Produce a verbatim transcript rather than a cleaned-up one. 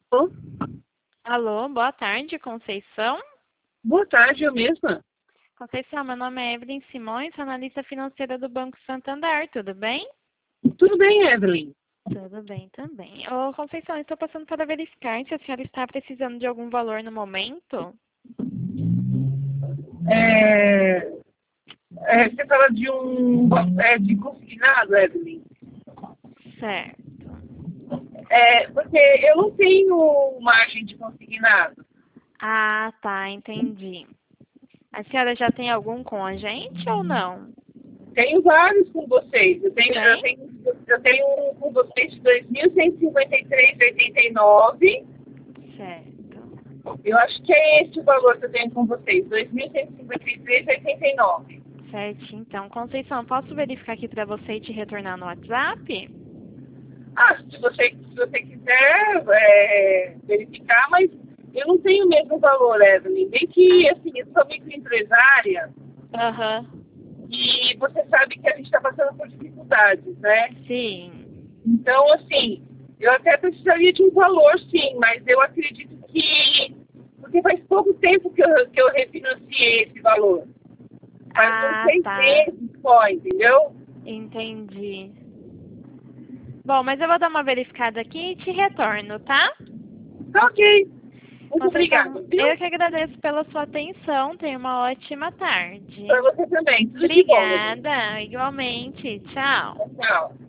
Alô? Alô, boa tarde, Conceição. Boa tarde, eu mesma. Conceição, meu nome é Evelyn Simões, sou analista financeira do Banco Santander, tudo bem? Tudo bem, Evelyn? Tudo bem também. Ô, Conceição, estou passando para verificar se a senhora está precisando de algum valor no momento. É, é, você fala de um é, de consignado, Evelyn? Certo. É, porque eu não tenho margem de consignado. Ah, tá, entendi. A senhora já tem algum com a gente ou não? Tenho vários com vocês. Eu tenho, eu Tem? tenho, eu tenho um com vocês de dois mil cento e cinquenta e três vírgula oitenta e nove. Certo. Eu acho que é esse o valor que eu tenho com vocês, dois mil cento e cinquenta e três vírgula oitenta e nove. Certo, então. Conceição, posso verificar aqui para você e te retornar no WhatsApp? Ah, se você, se você quiser é, verificar, mas eu não tenho o mesmo valor, Evelyn. Bem que, Ah, assim, eu sou microempresária aham. e você sabe que a gente está passando por dificuldades, né? Sim. Então, assim, eu até precisaria de um valor, sim, mas eu acredito que... Porque faz pouco tempo que eu, que eu refinanciei esse valor. Faz uns Ah, seis tá. meses só, entendeu? Entendi. Bom, mas eu vou dar uma verificada aqui e te retorno, tá? Tá ok. Muito obrigada, Conceição, eu viu? que agradeço pela sua atenção. Tenha uma ótima Para tarde. você também. Tudo de bom, Evelyn. Obrigada, igualmente. Tchau. Tchau.